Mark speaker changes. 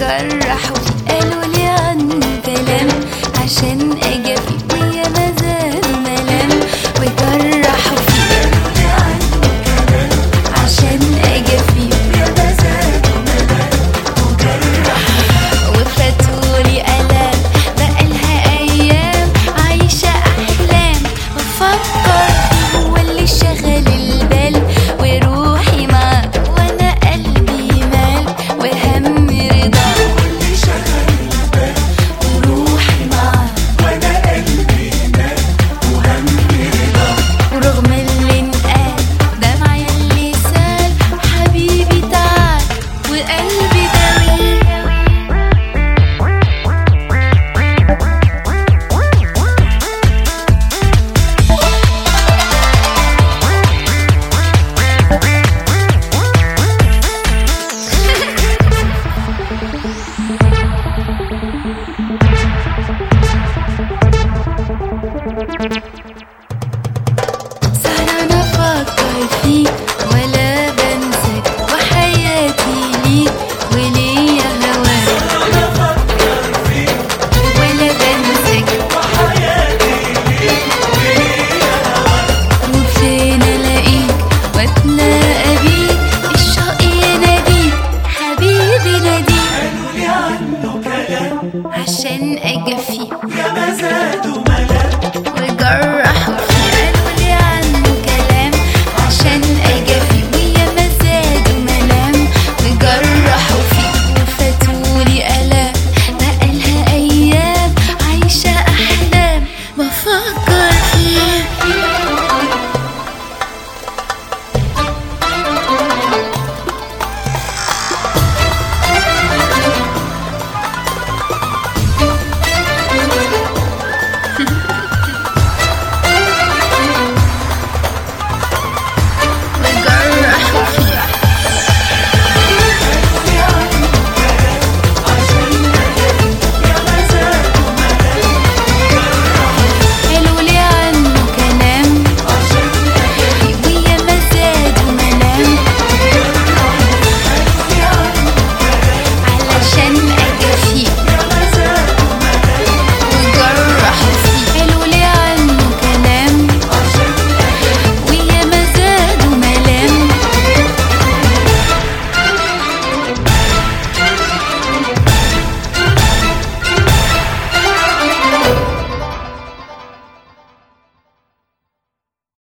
Speaker 1: وجرحوا فيه، قالوا لي عنه كلام عشان اجافي ويا مازال ملام. وجرحوا فيه قالوا لي عنه كلام عشان اجافي ويا مازال ملام. وجرحوا وفاتولي الام بقالها ايام عايشه احلام بفكر فيه، هو اللي شغل البال وروحي معاه وانا قلبي مال وهمي رضا. هو اللي شغل البال وروحي معاه وانا قلبي مال وهمي رضا. ورغم اللي انقال دمعي اللي سال، حبيبي تعال وقلبي داوي. سهرانة أفكر فيك ولا بنساك وحياتي ليك وليا هواك. سهرانة أفكر فيك ولا بنساك وحياتي ليك وليا هواك. وفين ألاقيك وأتلاقى بيك الشوق يناديك حبيبي ناديك. قالوا لي عنه كلام عشان أجافيه